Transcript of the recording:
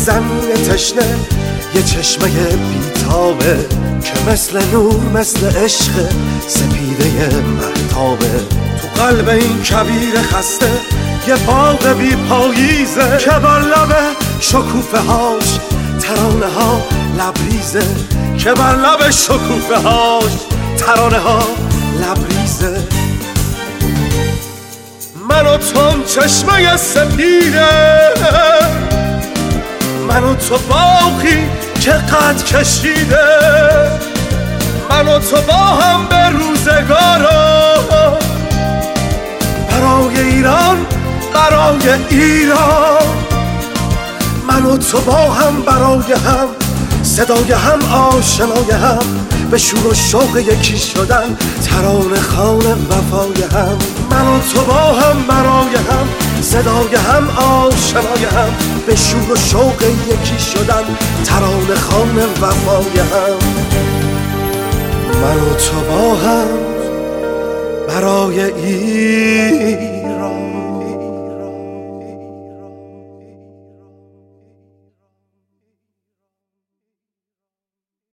زمین تشنه یه چشمه بیتابه که مثل نور مثل عشق سپیده مهتابه. تو قلب این کبیر خسته یه باغ بی پاییزه که بر لب شکوفه هاش ترانه ها لبریزه، که بر لب شکوفه هاش ترانه ها لبریزه. من و تو چشمه سپیده، من و تو باغی که قد کشیده، من و تو با هم به روزگارا برای ایران، برای ایران. من و تو با هم برای هم، صدای هم آشنای هم، به شور و شوق یکی شدن، ترانه خوان وفای هم. من و تو با هم برای هم، صدای هم آشنای هم، به شور و شوق یکی شدن، ترانه خوان وفای هم. من و تو با هم برای ایران.